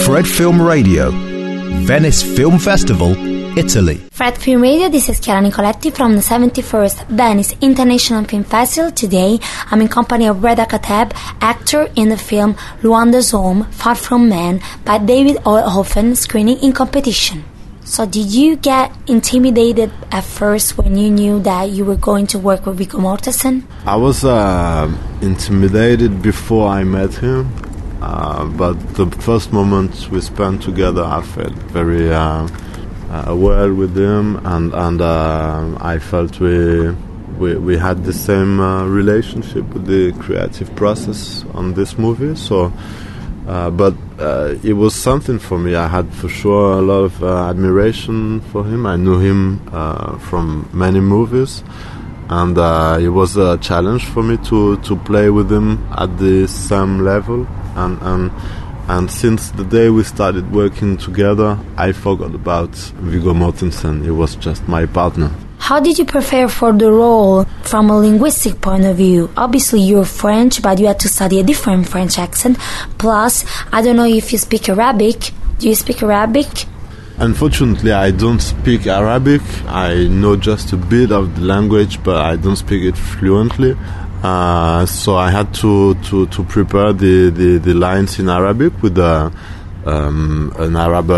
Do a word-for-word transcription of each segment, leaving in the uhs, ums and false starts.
Fred Film Radio, Venice Film Festival, Italy. Fred Film Radio, this is Chiara Nicoletti from the seventy-first Venice International Film Festival. Today, I'm in company of Reda Kateb, actor in the film Luander's Home, Far From Man, by David Ohofen, screening in competition. So did you get intimidated at first when you knew that you were going to work with Viggo Mortensen? I was uh, intimidated before I met him, uh, but the first moment we spent together, I felt very uh, uh, well with him, and and uh, I felt we we we had the same uh, relationship with the creative process on this movie. So. Uh, but uh, it was something for me. I had for sure a lot of uh, admiration for him. I knew him uh, from many movies, and uh, it was a challenge for me to, to play with him at the same level. And, and and since the day we started working together, I forgot about Viggo Mortensen. He was just my partner. How did you prepare for the role from a linguistic point of view? Obviously, you're French, but you had to study a different French accent. Plus, I don't know if you speak Arabic. Do you speak Arabic? Unfortunately, I don't speak Arabic. I know just a bit of the language, but I don't speak it fluently. Uh, so I had to, to, to prepare the, the, the lines in Arabic with a... Um, an Arab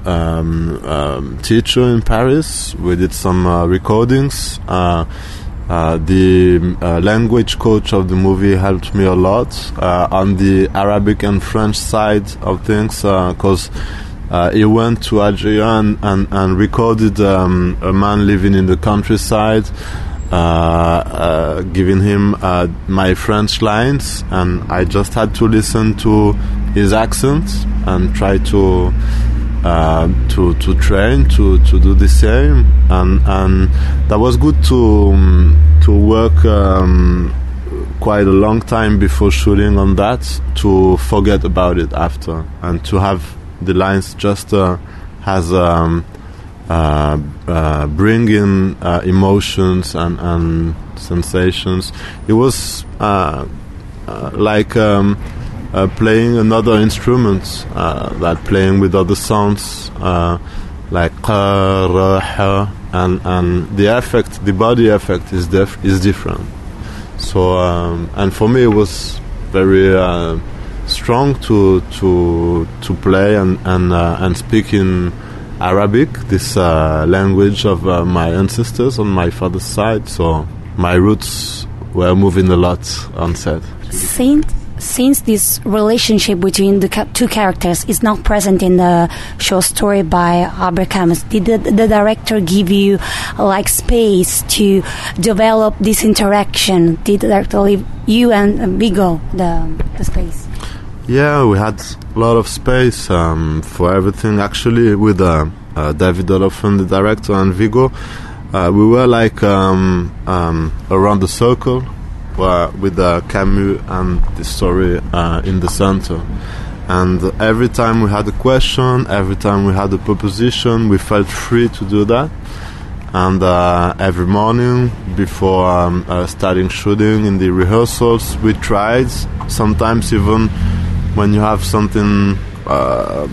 um, um, teacher in Paris. We did some uh, recordings. Uh, uh, the uh, language coach of the movie helped me a lot uh, on the Arabic and French side of things, because uh, uh, he went to Algeria and, and, and recorded um, a man living in the countryside, uh, uh, giving him uh, my French lines, and I just had to listen to his accent and try to uh, to to train to, to do the same, and and that was good to um, to work um, quite a long time before shooting on that, to forget about it after, and to have the lines just uh, as um, uh, uh, bring in uh, emotions and, and sensations. It was uh, uh, like um, Uh, playing another instrument, uh, like playing with other sounds, uh, like and and the effect, the body effect is def- is different. So um, and for me it was very uh, strong to to to play and and uh, and speak in Arabic, this uh, language of uh, my ancestors on my father's side. So my roots were moving a lot on set. Saint. Since this relationship between the ca- two characters is not present in the short story by Albert Camus, did the, the director give you like space to develop this interaction? Did the director leave you and Viggo the, the space? Yeah, we had a lot of space um, for everything. Actually, with uh, uh, David Ohofen, the director, and Viggo, uh, we were like um, um, around the circle. Uh, with uh, Camus and the story uh, in the center, and every time we had a question, every time we had a proposition, we felt free to do that. And uh, every morning before um, uh, starting shooting in the rehearsals, we tried. Sometimes even when you have something uh,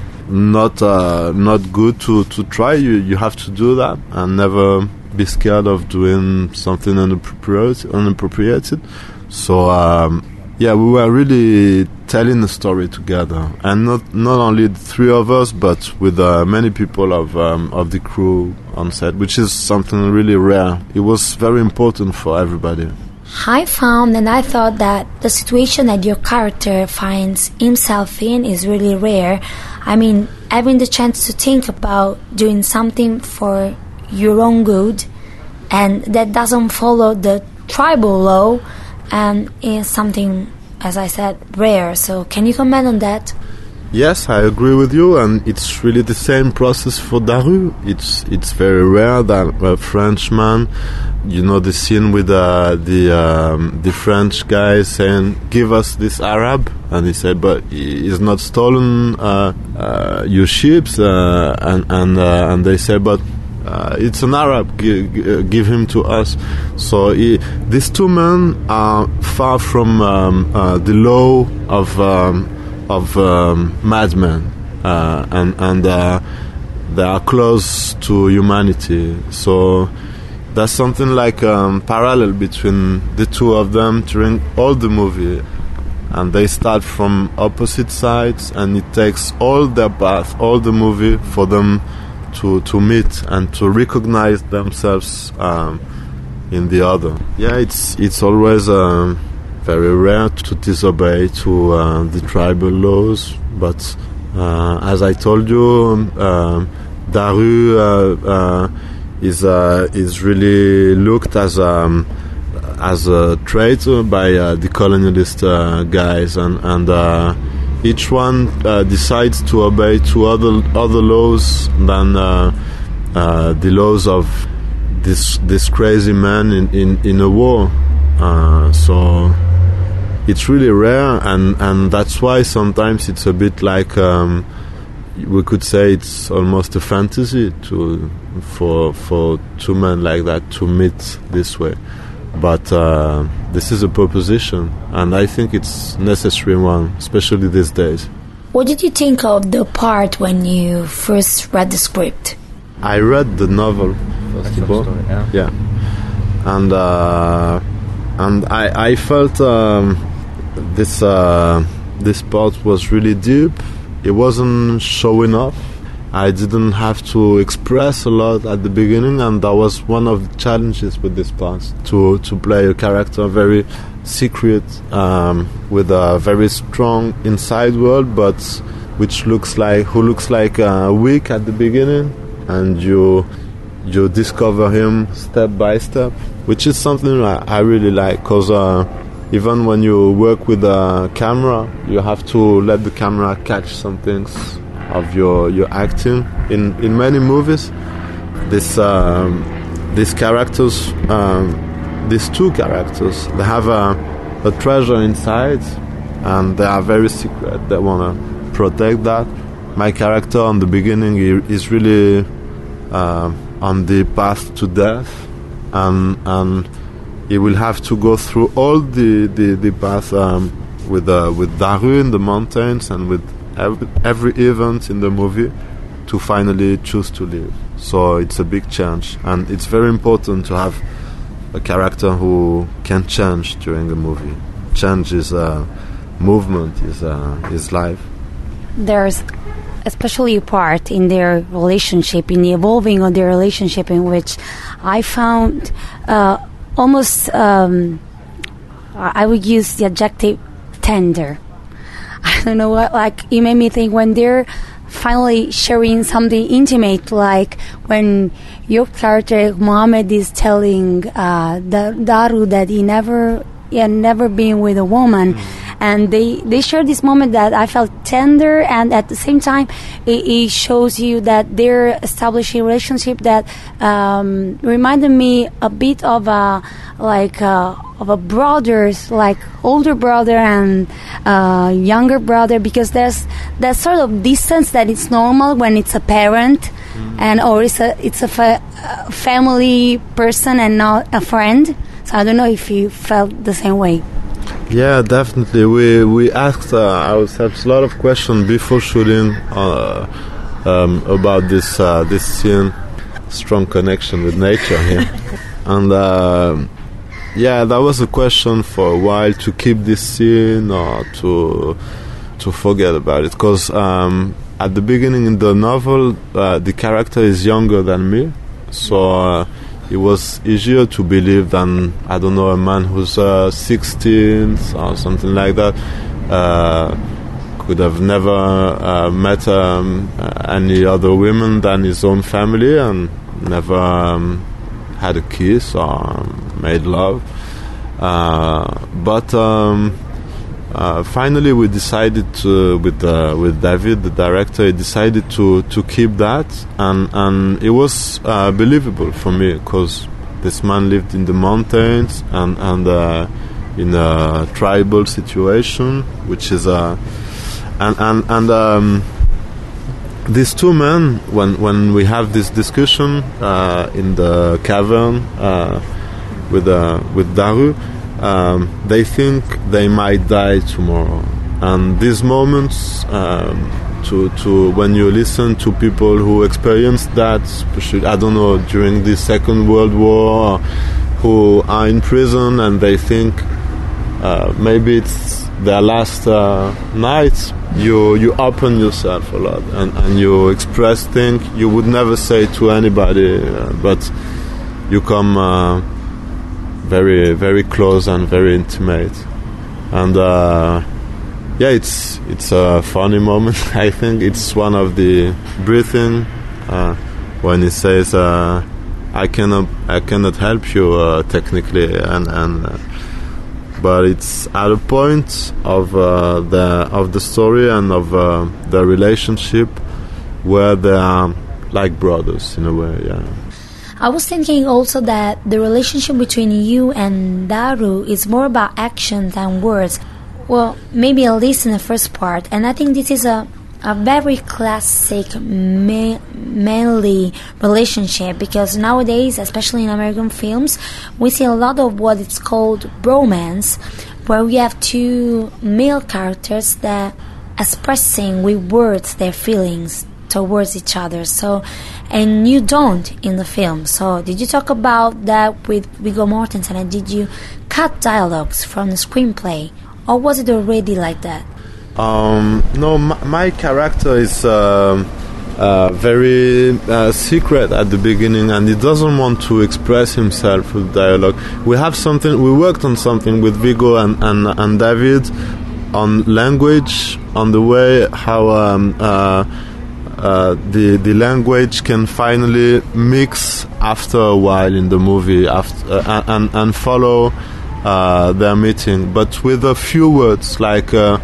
not uh, not good to, to try, you, you have to do that and never be scared of doing something inappropriate. inappropriated. So um, yeah, we were really telling the story together, and not not only the three of us, but with uh, many people of um, of the crew on set, which is something really rare. It was very important for everybody. I found and I thought that the situation that your character finds himself in is really rare. I mean, having the chance to think about doing something for your own good, and that doesn't follow the tribal law, and is something, as I said, rare. So can you comment on that? Yes, I agree with you, and it's really the same process for Daru. It's it's very rare that a Frenchman, you know, the scene with uh, the um, the French guy saying, "Give us this Arab," and he said, "But he's not stolen uh, uh, your ships," uh, and and uh, and they say, "But." Uh, it's an Arab, G- g- give him to us." So he, these two men are far from um, uh, the law of um, of um, madmen. uh, and and uh, they are close to humanity. So there's something like um, parallel between the two of them during all the movie. And they start from opposite sides, and it takes all their path, all the movie, for them to, to meet and to recognize themselves um, in the other. Yeah, it's it's always um, very rare to disobey to uh, the tribal laws, but uh, as I told you, um, Daru uh, uh, is uh, is really looked as um, as a traitor by uh, the colonialist uh, guys, and and uh, each one uh, decides to obey to other other laws than uh, uh, the laws of this this crazy man in in, in a war. Uh, so it's really rare, and and that's why sometimes it's a bit like um, we could say it's almost a fantasy to for for two men like that to meet this way. But uh, this is a proposition, and I think it's necessary one, especially these days. What did you think of the part when you first read the script? I read the novel first of all, yeah. yeah, and uh, and I I felt um, this uh, this part was really deep. It wasn't showing off. I didn't have to express a lot at the beginning, and that was one of the challenges with this part, to to play a character very secret, um, with a very strong inside world, but which looks like who looks like uh, weak at the beginning, and you you discover him step by step, which is something I, I really like, because uh, even when you work with a camera, you have to let the camera catch some things of your your acting. In in many movies, this um, these characters, um, these two characters, they have a, a treasure inside, and they are very secret. They want to protect that. My character on the beginning he, is really uh, on the path to death, and and he will have to go through all the the, the path um, with uh, with Daru in the mountains, and with Every, every event in the movie to finally choose to live. So it's a big change, and it's very important to have a character who can change during a movie. Change is a movement, is a, is life. There's especially a part in their relationship, in the evolving of their relationship, in which I found uh, almost, um, I would use the adjective tender. I don't know what, like, it made me think when they're finally sharing something intimate, like when your character Mohammed is telling uh, Daru that he never, he had never been with a woman, mm-hmm. and they, they share this moment that I felt tender, and at the same time, it, it shows you that they're establishing a relationship that um, reminded me a bit of a, like, a, of a brothers, like older brother and uh, younger brother, because there's that sort of distance that it's normal when it's a parent, mm-hmm. and or it's a it's a, fa- a family person and not a friend. So I don't know if you felt the same way. Yeah, definitely. We we asked uh, ourselves a lot of questions before shooting uh, um, about this uh, this scene, strong connection with nature here, and. Uh, Yeah, that was a question for a while, to keep this scene or to to forget about it. Because um, at the beginning in the novel, uh, the character is younger than me, so uh, it was easier to believe than, I don't know, a man who's uh, sixteen or something like that. Uh, could have never uh, met um, any other women than his own family, and never um, had a kiss or made love, uh, but um, uh, finally we decided to, with uh, with David, the director, he decided to, to keep that, and and it was uh, believable for me, because this man lived in the mountains and and uh, in a tribal situation, which is a and and and. Um, These two men, when when we have this discussion uh, in the cavern uh, with uh, with Daru, um, they think they might die tomorrow, and these moments, um, to to when you listen to people who experienced that, especially, I don't know, during the Second World War, who are in prison and they think uh, maybe it's their last uh, night, you you open yourself a lot and, and you express things you would never say to anybody, uh, but you come uh, very very close and very intimate. And uh, yeah, it's it's a funny moment. I think it's one of the breathing uh, when he says, uh, "I cannot I cannot help you uh, technically," and and. Uh, but it's at a point of uh, the of the story and of uh, the relationship where they are like brothers in a way. Yeah. I was thinking also that the relationship between you and Daru is more about action than words. Well, maybe at least in the first part. And I think this is a a very classic ma- manly relationship, because nowadays, especially in American films, we see a lot of what is called bromance, where we have two male characters that expressing with words their feelings towards each other. So, and you don't in the film. So, did you talk about that with Viggo Mortensen, and did you cut dialogues from the screenplay, or was it already like that? Um, no, my, my character is uh, uh, very uh, secret at the beginning, and he doesn't want to express himself with dialogue. We have something. We worked on something with Viggo and, and, and David on language, on the way how um, uh, uh, the the language can finally mix after a while in the movie, after uh, and and follow uh, their meeting, but with a few words like. Uh,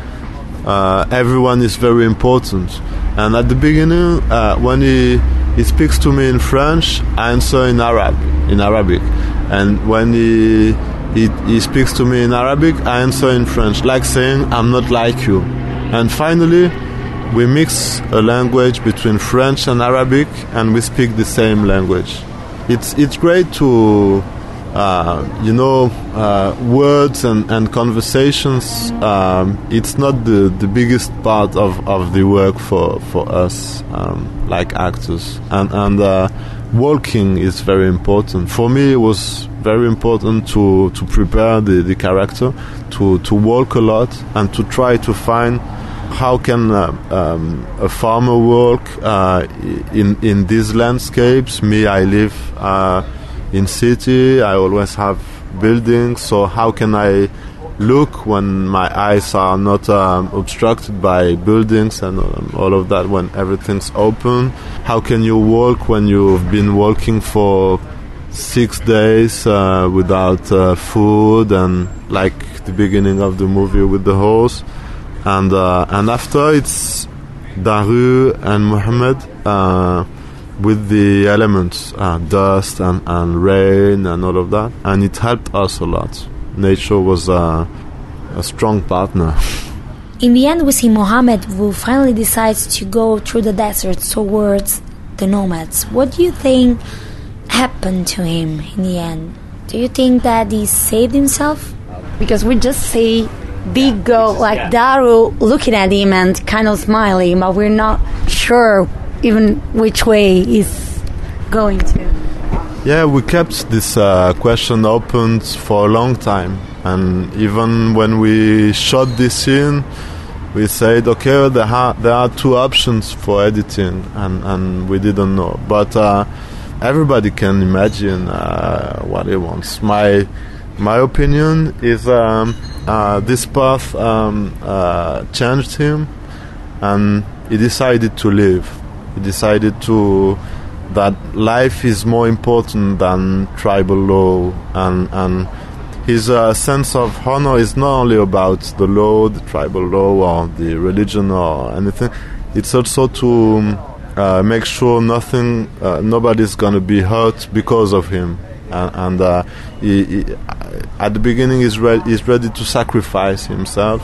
Uh, everyone is very important, and at the beginning, uh, when he he speaks to me in French, I answer in Arab, in Arabic, and when he, he he speaks to me in Arabic, I answer in French, like saying I'm not like you. And finally, we mix a language between French and Arabic, and we speak the same language. It's it's great to. Uh, you know, uh, words and, and conversations, um, it's not the, the biggest part of, of the work for, for us, um, like actors. And, and uh, walking is very important. For me, it was very important to, to prepare the, the character, to, to walk a lot and to try to find how can uh, um, a farmer walk uh, in, in these landscapes. Me, I live... Uh, In city, I always have buildings, so how can I look when my eyes are not um, obstructed by buildings and um, all of that, when everything's open? How can you walk when you've been walking for six days uh, without uh, food, and like the beginning of the movie with the horse? And uh, and after it's Daru and Mohammed uh, with the elements, uh, dust and, and rain and all of that, and it helped us a lot. Nature was uh, a strong partner. In the end, we see Mohammed, who finally decides to go through the desert towards the nomads. What do you think happened to him in the end? Do you think that he saved himself? Because we just see Viggo, like Daru, looking at him and kind of smiling, but we're not sure even which way he's going to. Yeah, we kept this uh, question open for a long time, and even when we shot this scene, we said, okay, there are, there are two options for editing, and, and we didn't know. But uh, everybody can imagine uh, what he wants. My my opinion is um, uh, this path um, uh, changed him, and he decided to live. He decided to that life is more important than tribal law, and and his uh, sense of honor is not only about the law, the tribal law, or the religion or anything. It's also to uh, make sure nothing, uh, nobody's gonna be hurt because of him. And, and uh, he, he, at the beginning, he's, re- he's ready to sacrifice himself,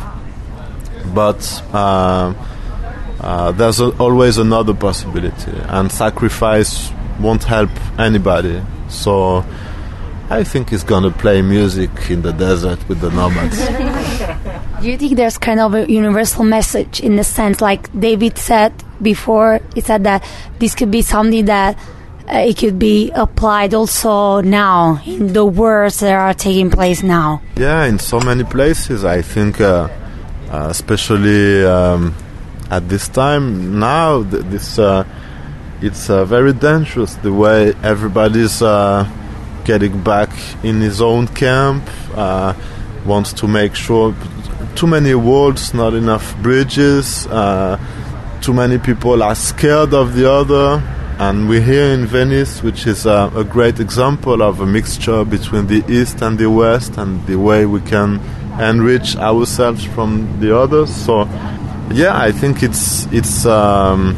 but. Uh, Uh, there's a, always another possibility, and sacrifice won't help anybody. So I think he's gonna play music in the desert with the nomads. Do you think there's kind of a universal message in the sense, like David said before, he said that this could be something that uh, it could be applied also now in the wars that are taking place now? Yeah, in so many places. I think, uh, uh, especially um, at this time now, th- this uh, it's uh, very dangerous the way everybody's uh, getting back in his own camp, uh, wants to make sure. Too many walls, not enough bridges, uh, too many people are scared of the other, and we're here in Venice, which is uh, a great example of a mixture between the East and the West, and the way we can enrich ourselves from the others. So, yeah, I think it's it's. Um,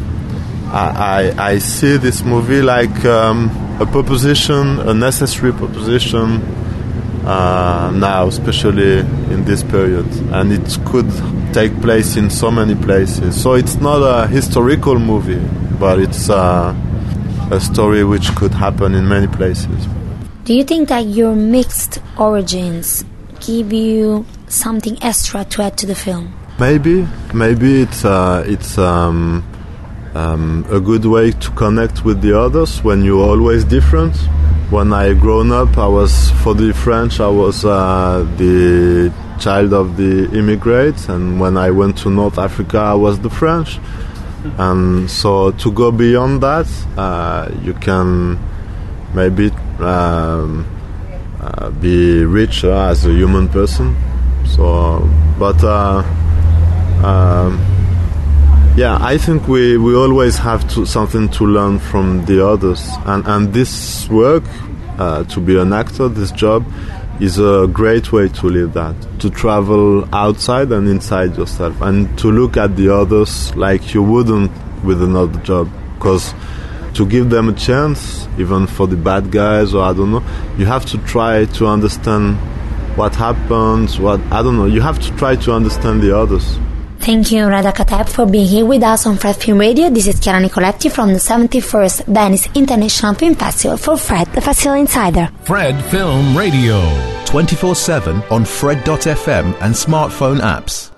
I, I I see this movie like um, a proposition, a necessary proposition. Uh, now, especially in this period, and it could take place in so many places. So it's not a historical movie, but it's uh, a story which could happen in many places. Do you think that your mixed origins give you something extra to add to the film? Maybe, maybe it's uh, it's um, um, a good way to connect with the others when you're always different. When I grown up, I was, for the French, I was uh, the child of the immigrants, and when I went to North Africa, I was the French. And so to go beyond that, uh, you can maybe um, uh, be richer as a human person. So, but uh, um, yeah, I think we, we always have to, something to learn from the others. And, and this work, uh, to be an actor, this job, is a great way to live that. To travel outside and inside yourself. And to look at the others like you wouldn't with another job. Because to give them a chance, even for the bad guys or I don't know, you have to try to understand what happens, what, I don't know, you have to try to understand the others. Thank you, Rada Kateb, for being here with us on Fred Film Radio. This is Chiara Nicoletti from the seventy-first Venice International Film Festival for Fred, the Festival Insider. Fred Film Radio. twenty-four seven on Fred dot f m and smartphone apps.